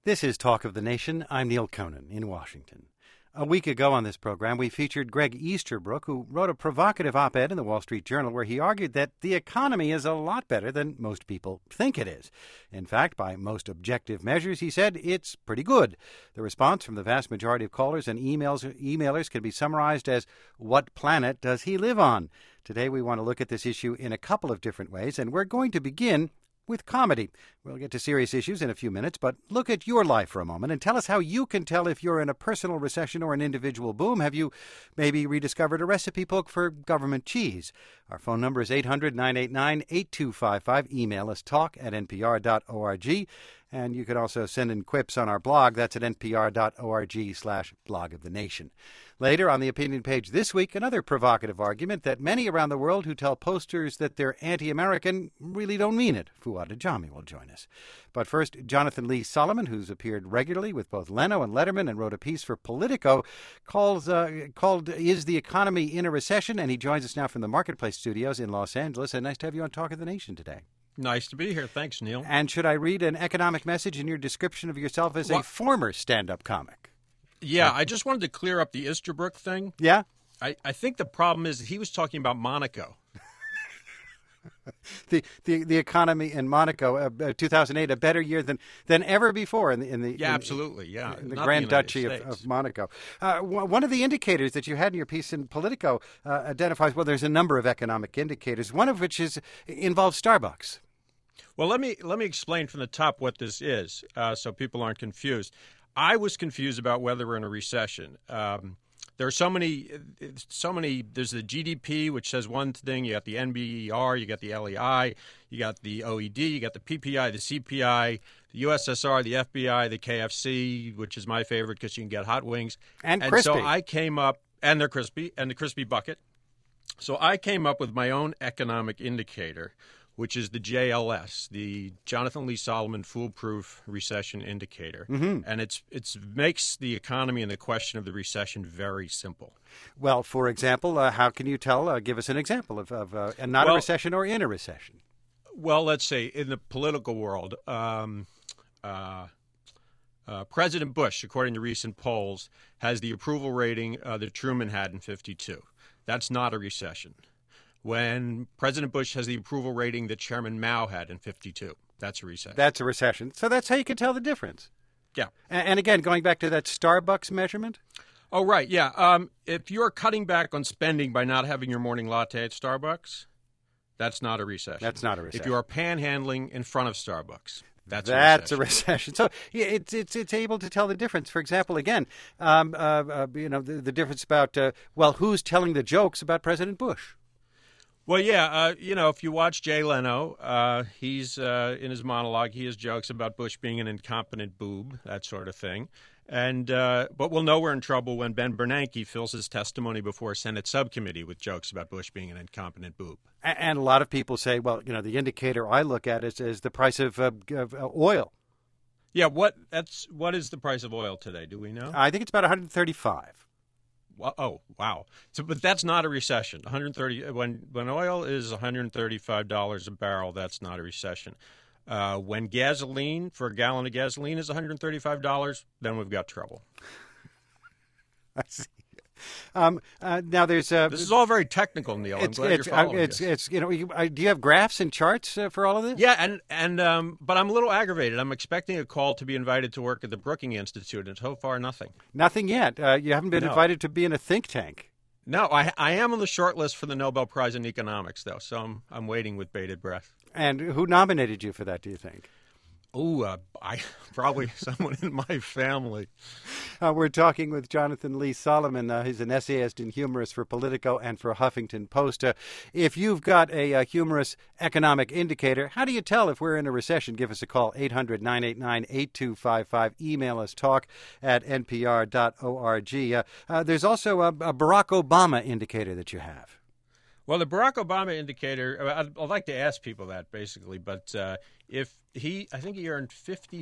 This is Talk of the Nation. I'm Neil Conan in Washington. A week ago on this program, we featured Greg Easterbrook, who wrote a provocative op-ed in the Wall Street Journal where he argued that the economy is a lot better than most people think it is. In fact, by most objective measures, he said, it's pretty good. The response from the vast majority of callers and emailers can be summarized as, what planet does he live on? Today, we want to look at this issue in a couple of different ways, and we're going to begin with comedy. We'll get to serious issues in a few minutes, but look at your life for a moment and tell us how you can tell if you're in a personal recession or an individual boom. Have you maybe rediscovered a recipe book for government cheese? Our phone number is 800-989-8255. Email us talk@npr.org. And you can also send in quips on our blog. That's at npr.org/blog of the nation. Later on the opinion page this week, another provocative argument that many around the world who tell posters that they're anti-American really don't mean it. Fuad Ajami will join us. But first, Jonathan Lee Solomon, who's appeared regularly with both Leno and Letterman and wrote a piece for Politico called Is the Economy in a Recession? And he joins us now from the Marketplace Studios in Los Angeles. And nice to have you on Talk of the Nation today. Nice to be here. Thanks, Neil. And should I read an economic message in your description of yourself as a former stand-up comic? Yeah, I just wanted to clear up the Easterbrook thing. Yeah? I think the problem is that he was talking about Monaco. The economy in Monaco, 2008, a better year than ever before in the absolutely, yeah. In the Grand Duchy of Monaco. One of the indicators that you had in your piece in Politico identifies, well, there's a number of economic indicators, one of which involves Starbucks. Well, let me explain from the top what this is so people aren't confused. I was confused about whether we're in a recession. There are so many. There's the GDP, which says one thing. You got the NBER, you got the LEI, you got the OED, you got the PPI, the CPI, the USSR, the FBI, the KFC, which is my favorite because you can get hot wings. And crispy. So I came up, and they're crispy, and the crispy bucket. So I came up with my own economic indicator, which is the JLS, the Jonathan Lee Solomon Foolproof Recession Indicator. Mm-hmm. And it makes the economy and the question of the recession very simple. Well, for example, how can you tell? Give us an example of a recession or in a recession. Well, let's say in the political world, President Bush, according to recent polls, has the approval rating that Truman had in 1952. That's not a recession. When President Bush has the approval rating that Chairman Mao had in 1952. That's a recession. That's a recession. So that's how you can tell the difference. Yeah. And again, going back to that Starbucks measurement. Oh, right. Yeah. If you're cutting back on spending by not having your morning latte at Starbucks, that's not a recession. That's not a recession. If you are panhandling in front of Starbucks, that's a recession. So yeah, it's able to tell the difference. For example, again, the difference about, who's telling the jokes about President Bush? Well, yeah, if you watch Jay Leno, he's in his monologue, he has jokes about Bush being an incompetent boob, that sort of thing. And but we'll know we're in trouble when Ben Bernanke fills his testimony before a Senate subcommittee with jokes about Bush being an incompetent boob. And a lot of people say, well, the indicator I look at is the price of oil. Yeah, what is the price of oil today? Do we know? I think it's about $135. Oh, wow. So, but that's not a recession. 130 when oil is $135 a barrel, that's not a recession. When gasoline, for a gallon of gasoline, is $135, then we've got trouble. I see. Now there's this is all very technical, Neil. I'm glad you're following this. Do you have graphs and charts for all of this? Yeah, and but I'm a little aggravated. I'm expecting a call to be invited to work at the Brookings Institute, and so far nothing. Nothing yet. You haven't been invited to be in a think tank. No, I am on the short list for the Nobel Prize in Economics, though, so I'm waiting with bated breath. And who nominated you for that, do you think? Oh, probably someone in my family. We're talking with Jonathan Lee Solomon. He's an essayist and humorist for Politico and for Huffington Post. If you've got a humorous economic indicator, how do you tell if we're in a recession? Give us a call, 800-989-8255. Email us, talk@npr.org. There's also a Barack Obama indicator that you have. Well, the Barack Obama indicator, I'd like to ask people that, basically, but if I think he earned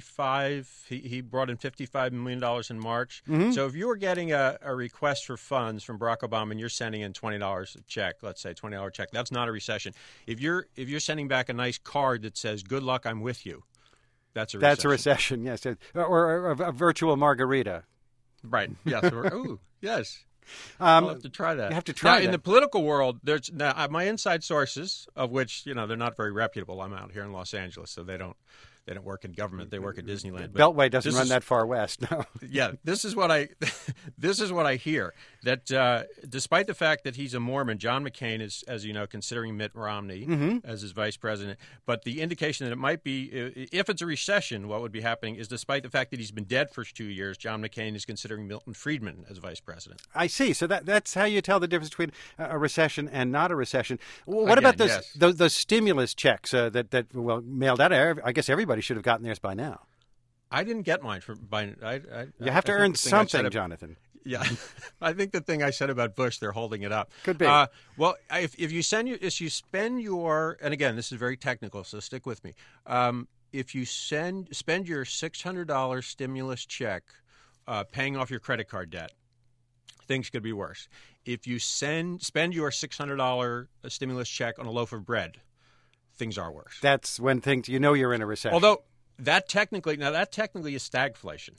he brought in $55 million in March. Mm-hmm. So if you were getting a request for funds from Barack Obama and you're sending in $20 a check, let's say $20 check, that's not a recession. If you're sending back a nice card that says, "Good luck, I'm with you," That's a recession. That's a recession, yes. Or a virtual margarita. Right. Yes. Ooh, yes. I'll have to try that. You have to try that. In the political world, there's my inside sources, of which they're not very reputable. I'm out here in Los Angeles, so they don't work in government. They work at Disneyland. But Beltway doesn't run that far west. No. Yeah, this is what I hear. That despite the fact that he's a Mormon, John McCain is, as you know, considering Mitt Romney as his vice president. But the indication that it might be, if it's a recession, what would be happening is, despite the fact that he's been dead for 2 years, John McCain is considering Milton Friedman as vice president. I see. So that's how you tell the difference between a recession and not a recession. Again, What about yes. those stimulus checks that mailed out? I guess everybody should have gotten theirs by now. I didn't get mine You have to earn something, Jonathan. Yeah, I think the thing I said about Bush, they're holding it up. Could be. Well, if you spend your, and again, this is very technical, so stick with me. If you spend your $600 stimulus check paying off your credit card debt, things could be worse. If you spend your $600 stimulus check on a loaf of bread, things are worse. That's when you're in a recession. Although that technically is stagflation.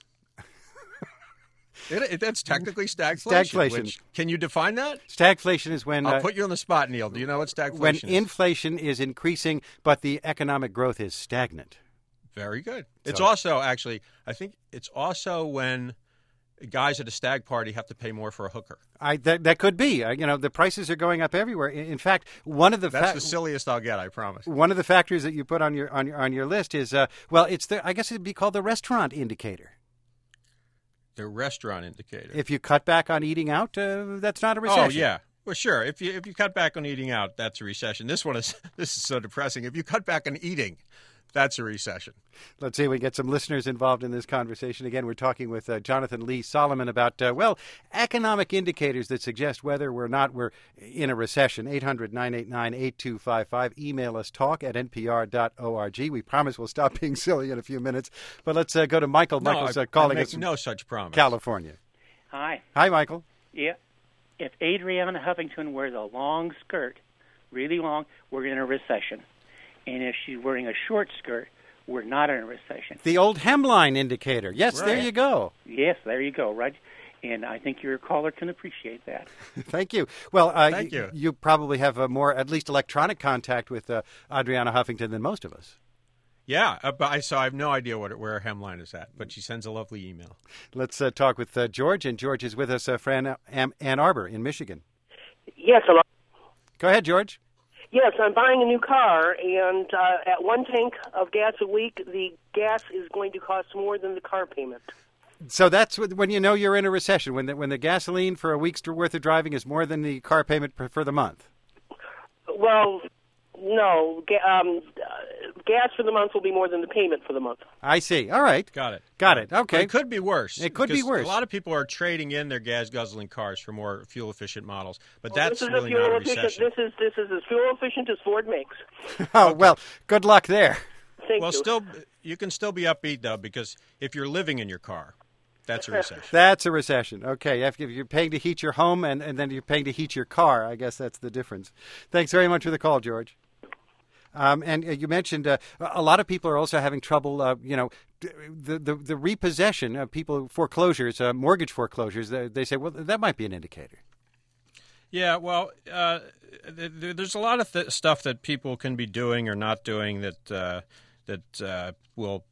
That's technically stagflation. Stagflation. Can you define that? Stagflation is when I'll put you on the spot, Neil. Do you know what stagflation when is? inflation is increasing, but the economic growth is stagnant. Very good. It's also actually, I think it's also when guys at a stag party have to pay more for a hooker. That could be. The prices are going up everywhere. In fact, that's the silliest I'll get. I promise. One of the factors that you put on your list is it's I guess it'd be called the restaurant indicator. The restaurant indicator. If you cut back on eating out, that's not a recession. Oh yeah. Well, sure. If you cut back on eating out, that's a recession. This is so depressing. If you cut back on eating, that's a recession. Let's see if we get some listeners involved in this conversation. Again, we're talking with Jonathan Lee Solomon about, economic indicators that suggest whether or not we're in a recession. 800-989-8255. Email us talk@npr.org. We promise we'll stop being silly in a few minutes. But let's go to Michael. No, Michael's calling us from no such promise. California. Hi. Hi, Michael. Yeah. If Adriana Huffington wears a long skirt, really long, we're in a recession. And if she's wearing a short skirt, we're not in a recession. The old hemline indicator. Yes, right. There you go. Yes, there you go, right? And I think your caller can appreciate that. Thank you. Well, Thank you. You probably have more, at least electronic contact with Adriana Huffington than most of us. Yeah, but I have no idea where her hemline is at, but she sends a lovely email. Let's talk with George, and George is with us from Ann Arbor in Michigan. Yes, hello. Go ahead, George. Yes, I'm buying a new car, and at 1 tank of gas a week, the gas is going to cost more than the car payment. So that's when you know you're in a recession, when the gasoline for a week's worth of driving is more than the car payment for the month. Well, no. Gas for the month will be more than the payment for the month. I see. All right. Got it. Okay. But it could be worse. It could be worse. A lot of people are trading in their gas-guzzling cars for more fuel-efficient models, but that's this is really not a recession. This is as fuel-efficient as Ford makes. Oh, okay. Well, good luck there. Thank you. You can still be upbeat, though, because if you're living in your car, that's a recession. That's a recession. Okay. If you're paying to heat your home and then you're paying to heat your car, I guess that's the difference. Thanks very much for the call, George. And you mentioned a lot of people are also having trouble, the repossession of people, foreclosures, mortgage foreclosures. They say, well, that might be an indicator. Yeah, well, there's a lot of stuff that people can be doing or not doing that will.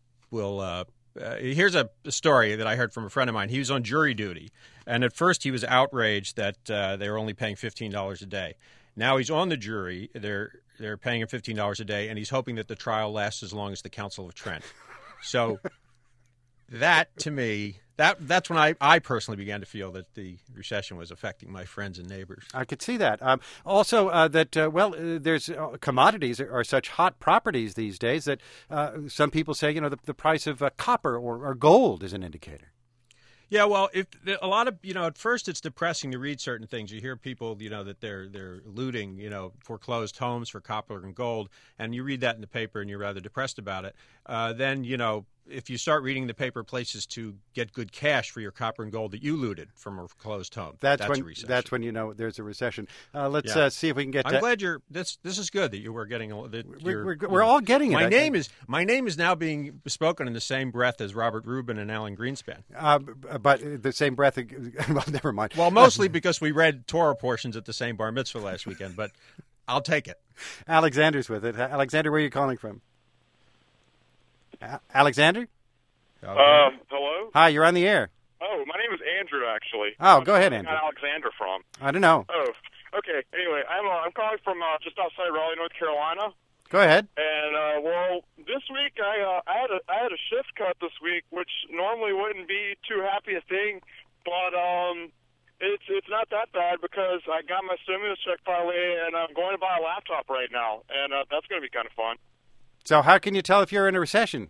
Here's a story that I heard from a friend of mine. He was on jury duty, and at first he was outraged that they were only paying $15 a day. Now he's on the jury. They're paying him $15 a day, and he's hoping that the trial lasts as long as the Council of Trent. So that, to me, that's when I personally began to feel that the recession was affecting my friends and neighbors. I could see that. Also, there's commodities are such hot properties these days that some people say, the price of copper or gold is an indicator. Yeah, well, at first it's depressing to read certain things. You hear people, that they're looting, foreclosed homes for copper and gold, and you read that in the paper and you're rather depressed about it. then, if you start reading the paper places to get good cash for your copper and gold that you looted from a closed home, that's a recession. That's when you know there's a recession. Let's see if we can get. I'm glad this is good that you were getting. We're all getting it. My name is now being spoken in the same breath as Robert Rubin and Alan Greenspan. But the same breath. Well, never mind. Well, mostly because we read Torah portions at the same bar mitzvah last weekend, but I'll take it. Alexander's with it. Alexander, where are you calling from? Alexander? Hello? Hi, you're on the air. Oh, my name is Andrew, actually. Oh, go ahead, Andrew. Where's Alexander from? I don't know. Oh, okay. Anyway, I'm calling from just outside Raleigh, North Carolina. Go ahead. And this week I had a shift cut this week, which normally wouldn't be too happy a thing, but it's not that bad because I got my stimulus check finally, and I'm going to buy a laptop right now, and that's going to be kind of fun. So how can you tell if you're in a recession?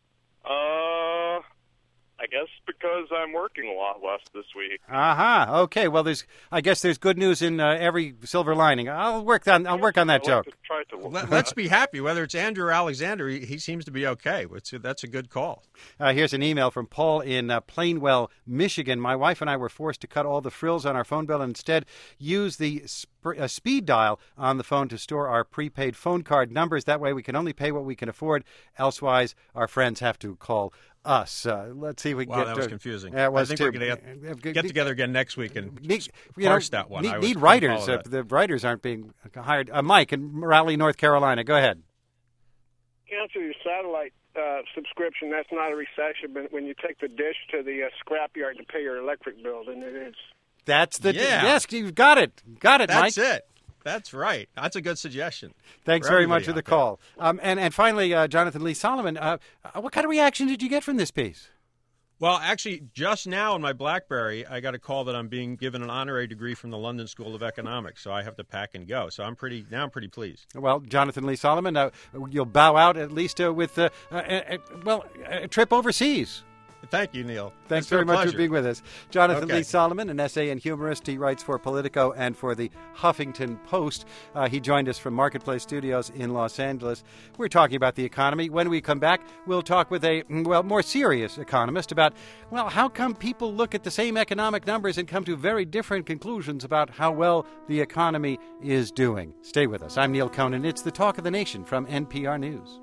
I guess because I'm working a lot less this week. Okay. Well, I guess there's good news in every silver lining. I'll work on that joke. Let's be happy. Whether it's Andrew or Alexander, he seems to be okay. That's a good call. Here's an email from Paul in Plainwell, Michigan. My wife and I were forced to cut all the frills on our phone bill and instead use the speed dial on the phone to store our prepaid phone card numbers. That way we can only pay what we can afford. Elsewise, our friends have to call us. Let's see if we can get... Wow, that was confusing. Yeah, it was I think too. We're going to get together again next week and parse that one. Need writers. The writers aren't being hired. Mike in Raleigh, North Carolina. Go ahead. Cancel your satellite subscription. That's not a recession, but when you take the dish to the scrapyard to pay your electric bill, then it is. That's the... Yes, you've got it. Got it, Mike. That's it. That's right. That's a good suggestion. Thanks very much for the call. And finally, Jonathan Lee Solomon, what kind of reaction did you get from this piece? Well, actually, just now in my BlackBerry, I got a call that I'm being given an honorary degree from the London School of Economics, so I have to pack and go. So I'm pretty pleased. Well, Jonathan Lee Solomon, you'll bow out at least with a trip overseas. Thank you, Neil. Thanks very much pleasure. for being with us. Jonathan Lee Solomon, an essay and humorist. He writes for Politico and for the Huffington Post. He joined us from Marketplace Studios in Los Angeles. We're talking about the economy. When we come back, we'll talk with a, more serious economist about, how come people look at the same economic numbers and come to very different conclusions about how well the economy is doing. Stay with us. I'm Neil Conan. It's the Talk of the Nation from NPR News.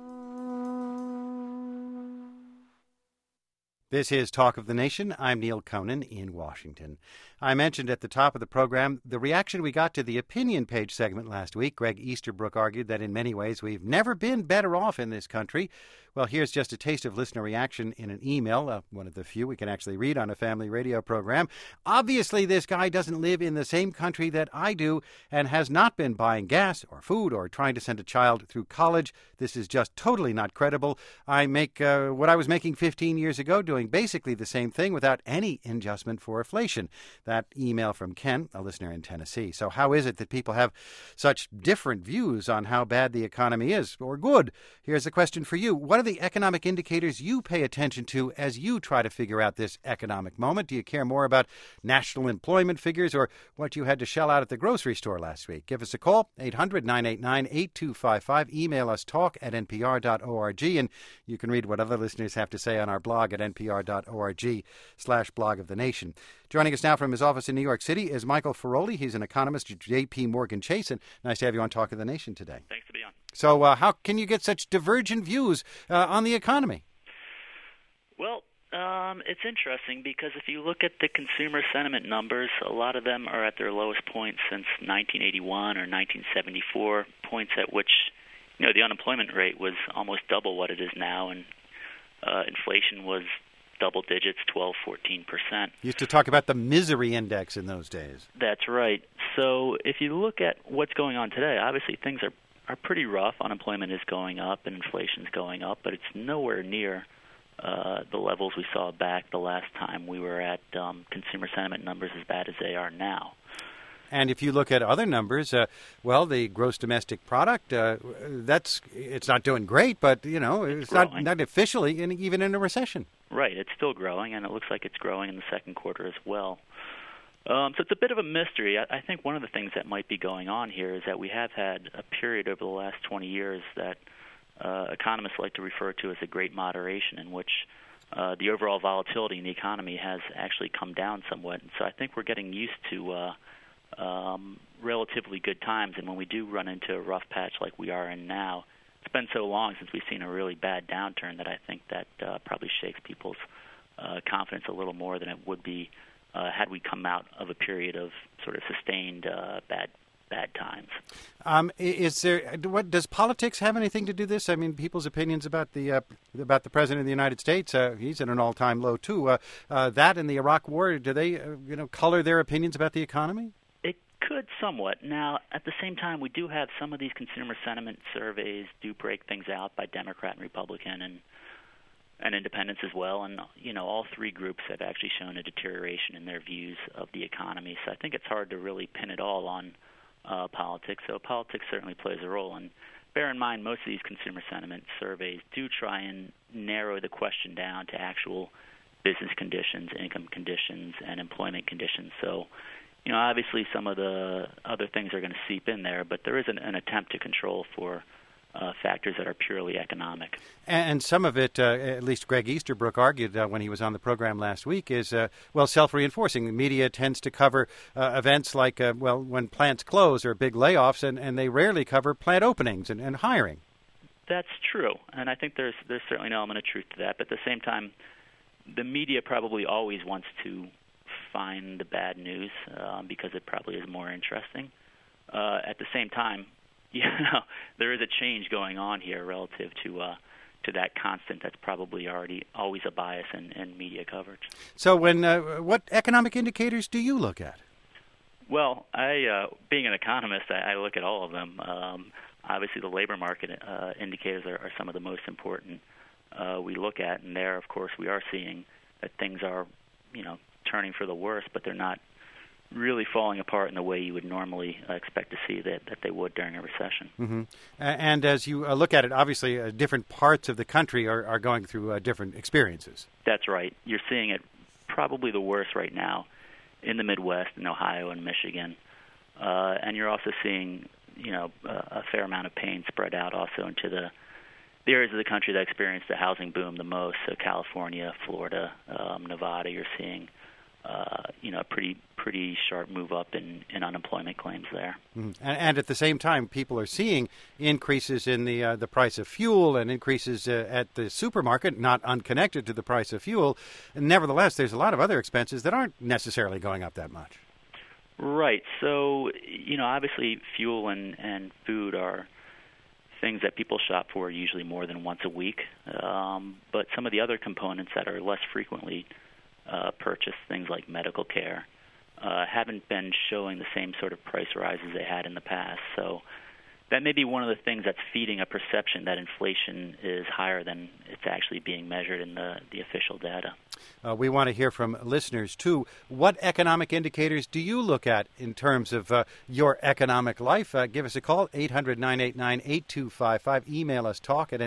This is Talk of the Nation. I'm Neil Conan in Washington. I mentioned at the top of the program the reaction we got to the opinion page segment last week. Greg Easterbrook argued that in many ways we've never been better off in this country. Well, here's just a taste of listener reaction in an email, one of the few we can actually read on a family radio program. Obviously, this guy doesn't live in the same country that I do and has not been buying gas or food or trying to send a child through college. This is just totally not credible. I make what I was making 15 years ago, doing basically the same thing without any adjustment for inflation. That email from Ken, a listener in Tennessee. So how is it that people have such different views on how bad the economy is or good? Here's a question for you. What are the economic indicators you pay attention to as you try to figure out this economic moment? Do you care more about national employment figures or what you had to shell out at the grocery store last week? Give us a call, 800-989-8255. Email us, talk@npr.org, and you can read what other listeners have to say on our blog at npr.org/blog of the nation. Joining us now from his office in New York City is Michael Feroli. He's an economist at J.P. Morgan Chase, and nice to have you on Talk of the Nation today. Thanks to be on. So how can you get such divergent views on the economy? Well, it's interesting because if you look at the consumer sentiment numbers, a lot of them are at their lowest point since 1981 or 1974, points at which the unemployment rate was almost double what it is now, and inflation was double digits, 12, 14%. Used to talk about the misery index in those days. That's right. So if you look at what's going on today, obviously things are pretty rough. Unemployment is going up and inflation's going up, but it's nowhere near the levels we saw back the last time we were at consumer sentiment numbers as bad as they are now. And if you look at other numbers, the gross domestic product, it's not doing great, but, it's not officially even in a recession. Right. It's still growing, and it looks like it's growing in the second quarter as well. So it's a bit of a mystery. I think one of the things that might be going on here is that we have had a period over the last 20 years that economists like to refer to as a great moderation, in which the overall volatility in the economy has actually come down somewhat. And so I think we're getting used to relatively good times. And when we do run into a rough patch like we are in now, it's been so long since we've seen a really bad downturn that I think that probably shakes people's confidence a little more than it would be had we come out of a period of sort of sustained bad times. Does politics have anything to do with this? I mean, people's opinions about the president of the United States, he's at an all-time low too. That and the Iraq War, do they color their opinions about the economy? It could somewhat. Now, at the same time, we do have some of these consumer sentiment surveys do break things out by Democrat and Republican and independents as well, and all three groups have actually shown a deterioration in their views of the economy. So I think it's hard to really pin it all on politics. So politics certainly plays a role. And bear in mind, most of these consumer sentiment surveys do try and narrow the question down to actual business conditions, income conditions, and employment conditions. So, obviously some of the other things are going to seep in there, but there is an attempt to control for factors that are purely economic. And some of it, at least Greg Easterbrook argued when he was on the program last week, is, self-reinforcing. The media tends to cover events like, when plants close or big layoffs, and they rarely cover plant openings and hiring. That's true, and I think there's certainly an element of truth to that. But at the same time, the media probably always wants to find the bad news because it probably is more interesting. At the same time, there is a change going on here relative to that constant that's probably always a bias in media coverage. So what economic indicators do you look at? Well, being an economist, I look at all of them. Obviously, the labor market indicators are some of the most important we look at, and there, of course, we are seeing that things are, turning for the worse, but they're not really falling apart in the way you would normally expect to see that they would during a recession. Mm-hmm. And as you look at it, obviously different parts of the country are going through different experiences. That's right. You're seeing it probably the worst right now in the Midwest, in Ohio and Michigan. And you're also seeing, a fair amount of pain spread out also into the areas of the country that experienced the housing boom the most. So California, Florida, Nevada, you're seeing a pretty sharp move up in unemployment claims there. Mm-hmm. And at the same time, people are seeing increases in the price of fuel and increases at the supermarket, not unconnected to the price of fuel. And nevertheless, there's a lot of other expenses that aren't necessarily going up that much. Right. So, obviously fuel and food are things that people shop for usually more than once a week. But some of the other components that are less frequently purchased, things like medical care, haven't been showing the same sort of price rises they had in the past. So that may be one of the things that's feeding a perception that inflation is higher than it's actually being measured in the official data. We want to hear from listeners, too. What economic indicators do you look at in terms of your economic life? Give us a call, 800-989-8255. Email us,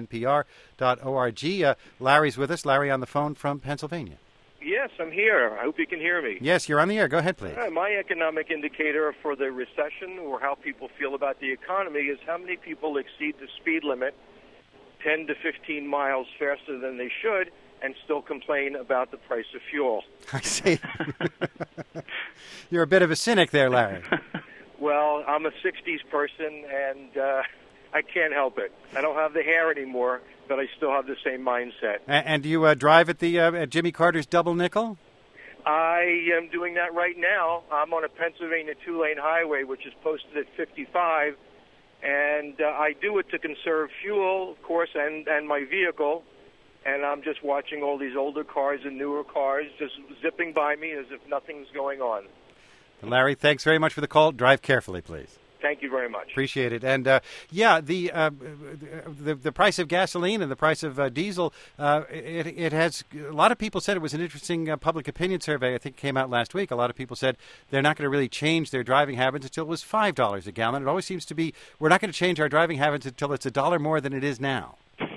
talk@npr.org. Larry's with us. Larry on the phone from Pennsylvania. Yes, I'm here. I hope you can hear me. Yes, you're on the air. Go ahead, please. My economic indicator for the recession or how people feel about the economy is how many people exceed the speed limit 10 to 15 miles faster than they should and still complain about the price of fuel. I see. You're a bit of a cynic there, Larry. Well, I'm a 60s person, and I can't help it. I don't have the hair anymore, but I still have the same mindset. And do you drive at the at Jimmy Carter's Double Nickel? I am doing that right now. I'm on a Pennsylvania two-lane highway, which is posted at 55, and I do it to conserve fuel, of course, and my vehicle. And I'm just watching all these older cars and newer cars just zipping by me as if nothing's going on. Larry, thanks very much for the call. Drive carefully, please. Thank you very much. Appreciate it. And the price of gasoline and the price of diesel, it has a lot of people said it was an interesting public opinion survey. I think it came out last week. A lot of people said they're not going to really change their driving habits until it was $5 a gallon. It always seems to be we're not going to change our driving habits until it's $1 more than it is now.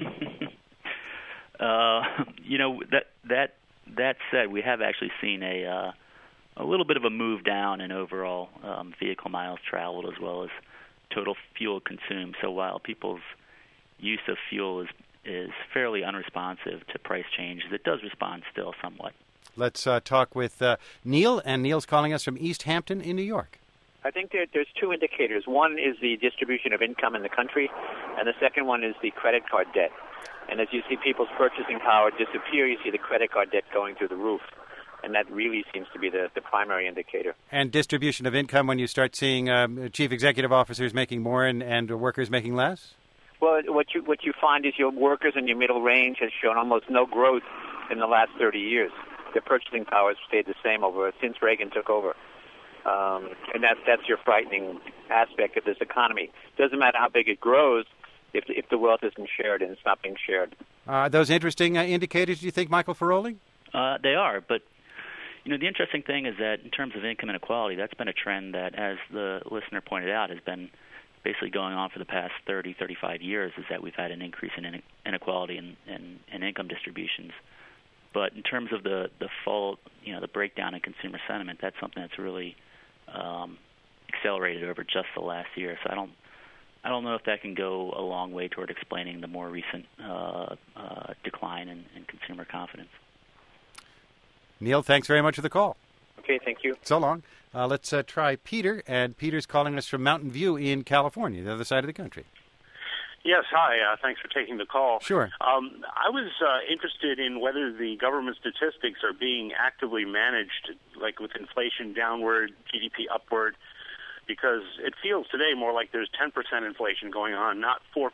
That said, we have actually seen a little bit of a move down in overall vehicle miles traveled as well as total fuel consumed. So while people's use of fuel is fairly unresponsive to price changes. It does respond still somewhat. Let's talk with Neil, and Neil's calling us from East Hampton in New York. I think there's two indicators. One is the distribution of income in the country, and the second one is the credit card debt. And as you see people's purchasing power disappear, you see the credit card debt going through the roof. And that really seems to be the primary indicator. And distribution of income when you start seeing chief executive officers making more and workers making less? Well, what you find is your workers in your middle range has shown almost no growth in the last 30 years. Their purchasing power has stayed the same since Reagan took over. And that's your frightening aspect of this economy. Doesn't matter how big it grows if the wealth isn't shared, and it's not being shared. Those interesting indicators, do you think, Michael Ferroli? They are, but the interesting thing is that in terms of income inequality, that's been a trend that, as the listener pointed out, has been basically going on for the past 30, 35 years, is that we've had an increase in inequality in income distributions. But in terms of the full, the breakdown in consumer sentiment, that's something that's really accelerated over just the last year. So I don't know if that can go a long way toward explaining the more recent decline in consumer confidence. Neil, thanks very much for the call. Okay, thank you. So long. Let's try Peter, and Peter's calling us from Mountain View in California, the other side of the country. Yes, hi. Thanks for taking the call. Sure. I was interested in whether the government statistics are being actively managed, like with inflation downward, GDP upward, because it feels today more like there's 10% inflation going on, not 4%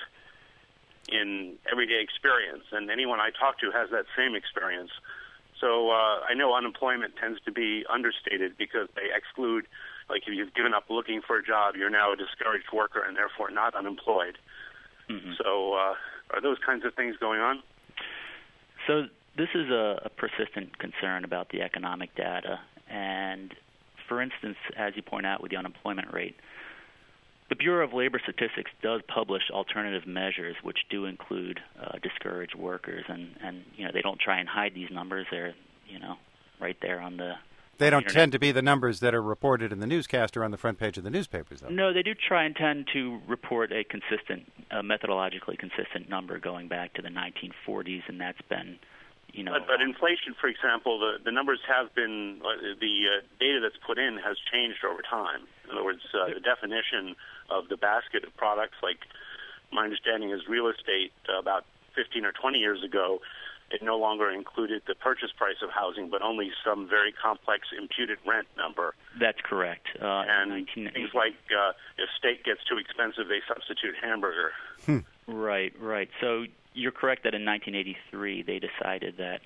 in everyday experience. And anyone I talk to has that same experience. So I know unemployment tends to be understated because they exclude, like if you've given up looking for a job, you're now a discouraged worker and therefore not unemployed. Mm-hmm. So are those kinds of things going on? So this is a persistent concern about the economic data. And for instance, as you point out with the unemployment rate, the Bureau of Labor Statistics does publish alternative measures which do include discouraged workers, and they don't try and hide these numbers. They're right there on the. They don't tend to be the numbers that are reported in the newscast or on the front page of the newspapers, though. No, they do tend to report a consistent, methodologically consistent number going back to the 1940s, and that's been. But inflation, for example, the numbers have been, the data that's put in has changed over time. In other words, the definition of the basket of products, like my understanding is real estate about 15 or 20 years ago, it no longer included the purchase price of housing, but only some very complex imputed rent number. That's correct. And things like if steak gets too expensive, they substitute hamburger. Right. So you're correct that in 1983 they decided that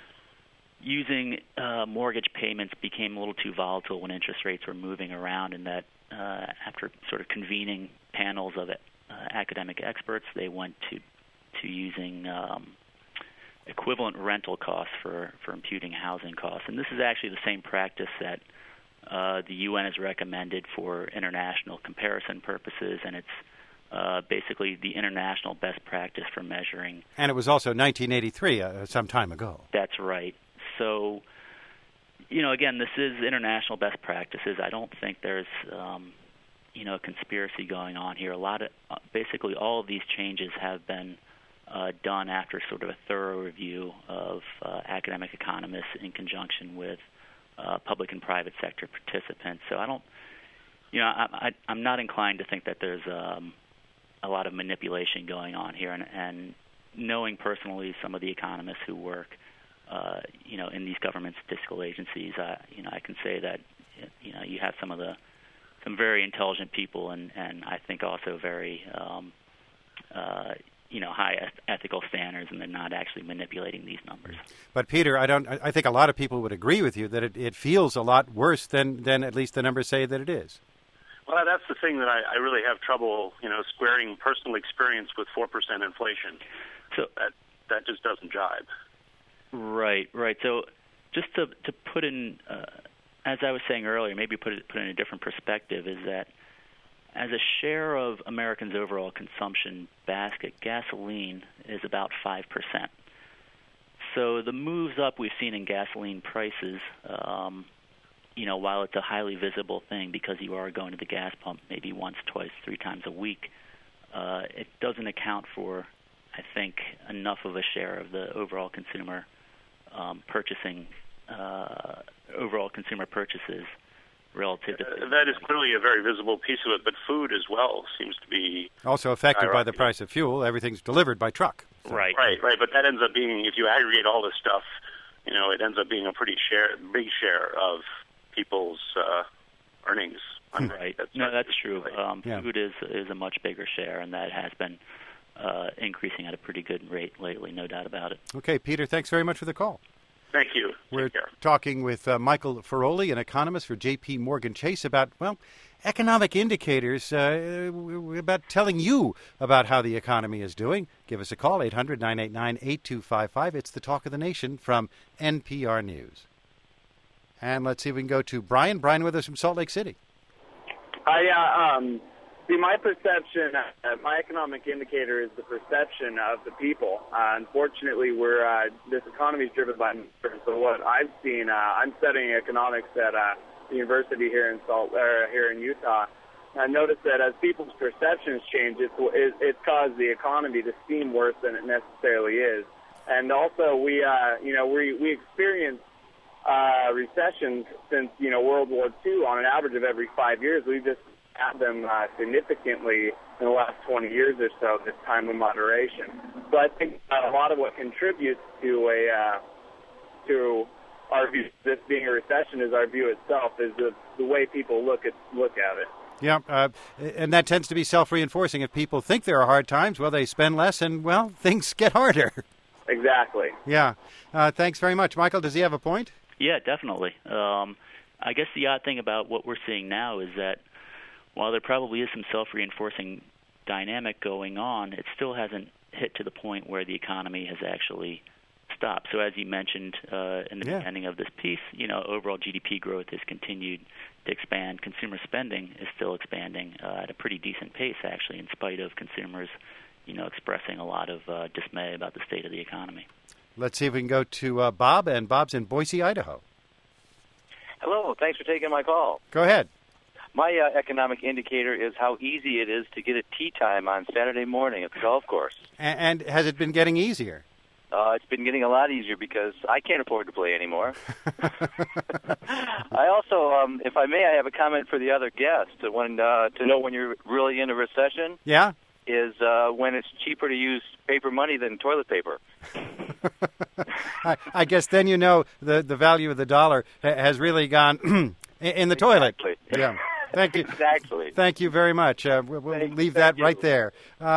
using mortgage payments became a little too volatile when interest rates were moving around, and that after sort of convening panels of academic experts, they went to using equivalent rental costs for imputing housing costs. And this is actually the same practice that the UN has recommended for international comparison purposes, and it's basically the international best practice for measuring. And it was also 1983, some time ago. That's right. So, again, this is international best practices. I don't think there's, a conspiracy going on here. Basically all of these changes have been done after sort of a thorough review of academic economists in conjunction with public and private sector participants. So I don't, I'm not inclined to think that there's a lot of manipulation going on here. And knowing personally some of the economists who work, in these government statistical agencies, I can say that, you have some very intelligent people, and I think also very, high ethical standards, and they're not actually manipulating these numbers. But Peter, I think a lot of people would agree with you that it feels a lot worse than at least the numbers say that it is. Well, that's the thing that I really have trouble, squaring personal experience with 4% inflation. So that just doesn't jibe. Right. So just to put in, as I was saying earlier, maybe put in a different perspective, is that as a share of Americans' overall consumption basket, gasoline is about 5%. So the moves up we've seen in gasoline prices, while it's a highly visible thing because you are going to the gas pump maybe once, twice, 3 times a week, it doesn't account for, I think, enough of a share of the overall consumer purchases relative to that is clearly a very visible piece of it, but food as well seems to be also affected by the price of fuel. Everything's delivered by truck. So. Right. But that ends up being, if you aggregate all this stuff, it ends up being a pretty big share of people's earnings. Right. That's true. Food is a much bigger share, and that has been increasing at a pretty good rate lately, no doubt about it. Okay, Peter, thanks very much for the call. Thank you. We're talking with Michael Feroli, an economist for J.P. Morgan Chase, about, economic indicators, about telling you about how the economy is doing. Give us a call, 800-989-8255. It's the Talk of the Nation from NPR News. And let's see if we can go to Brian. Brian with us from Salt Lake City. See, my perception, my economic indicator is the perception of the people. Unfortunately, this economy is driven by numbers. So what I've seen, I'm studying economics at the university here in Utah. I noticed that as people's perceptions change, it's caused the economy to seem worse than it necessarily is. And also, we experienced recessions since World War II on an average of every 5 years. We've just had them significantly in the last 20 years or so, this time of moderation. So I think a lot of what contributes to our view, this being a recession, is our view itself, is the way people look at it. Yeah, and that tends to be self-reinforcing. If people think there are hard times, they spend less, and, things get harder. Exactly. Yeah. Thanks very much. Michael, does he have a point? Yeah, definitely. I guess the odd thing about what we're seeing now is that while there probably is some self-reinforcing dynamic going on, it still hasn't hit to the point where the economy has actually stopped. So as you mentioned in the beginning of this piece, overall GDP growth has continued to expand. Consumer spending is still expanding at a pretty decent pace, actually, in spite of consumers, expressing a lot of dismay about the state of the economy. Let's see if we can go to Bob, and Bob's in Boise, Idaho. Hello. Thanks for taking my call. Go ahead. My economic indicator is how easy it is to get a tee time on Saturday morning at the golf course. And has it been getting easier? It's been getting a lot easier because I can't afford to play anymore. I also, if I may, I have a comment for the other guest. To know when you're really in a recession. Yeah. Is when it's cheaper to use paper money than toilet paper. I guess then the value of the dollar has really gone in the toilet. Yeah. Thank you. Exactly. Thank you very much. We'll leave that right there.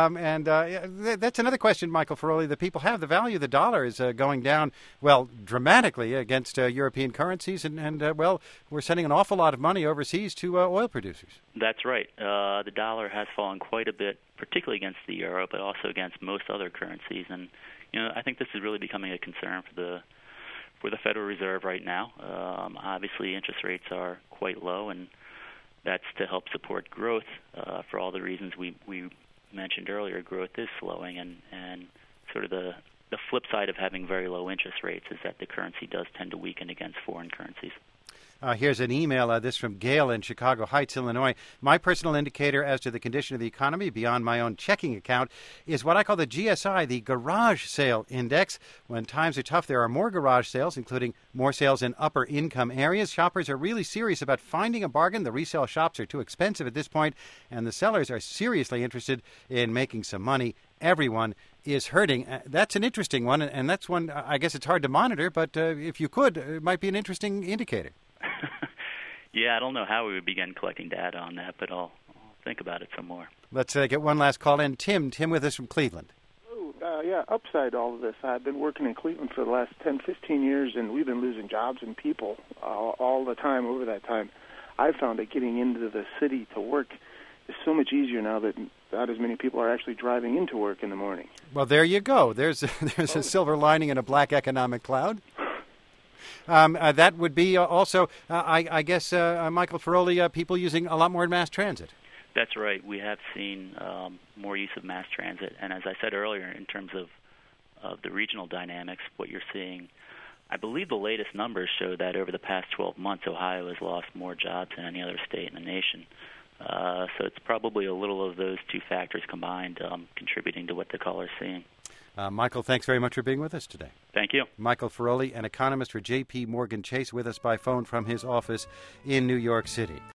That's another question, Michael Feroli, that people have. The value of the dollar is going down, dramatically against European currencies, and we're sending an awful lot of money overseas to oil producers. That's right. The dollar has fallen quite a bit, particularly against the euro, but also against most other currencies. And I think this is really becoming a concern for the Federal Reserve right now. Obviously, interest rates are quite low, and that's to help support growth for all the reasons we mentioned earlier. Growth is slowing, and sort of the flip side of having very low interest rates is that the currency does tend to weaken against foreign currencies. Here's an email, this from Gail in Chicago Heights, Illinois. My personal indicator as to the condition of the economy beyond my own checking account is what I call the GSI, the Garage Sale Index. When times are tough, there are more garage sales, including more sales in upper income areas. Shoppers are really serious about finding a bargain. The resale shops are too expensive at this point, and the sellers are seriously interested in making some money. Everyone is hurting. That's an interesting one, and that's one, I guess it's hard to monitor, but if you could, it might be an interesting indicator. Yeah, I don't know how we would begin collecting data on that, but I'll think about it some more. Let's get one last call in. Tim with us from Cleveland. Upside all of this, I've been working in Cleveland for the last 10, 15 years, and we've been losing jobs and people all the time over that time. I've found that getting into the city to work is so much easier now that not as many people are actually driving into work in the morning. Well, there you go. There's a silver lining in a black economic cloud. That would be also, I guess, Michael Feroli, people using a lot more mass transit. That's right. We have seen more use of mass transit. And as I said earlier, in terms of the regional dynamics, what you're seeing, I believe the latest numbers show that over the past 12 months, Ohio has lost more jobs than any other state in the nation. So it's probably a little of those two factors combined contributing to what the caller's seeing. Michael, thanks very much for being with us today. Thank you. Michael Feroli, an economist for J.P. Morgan Chase, with us by phone from his office in New York City.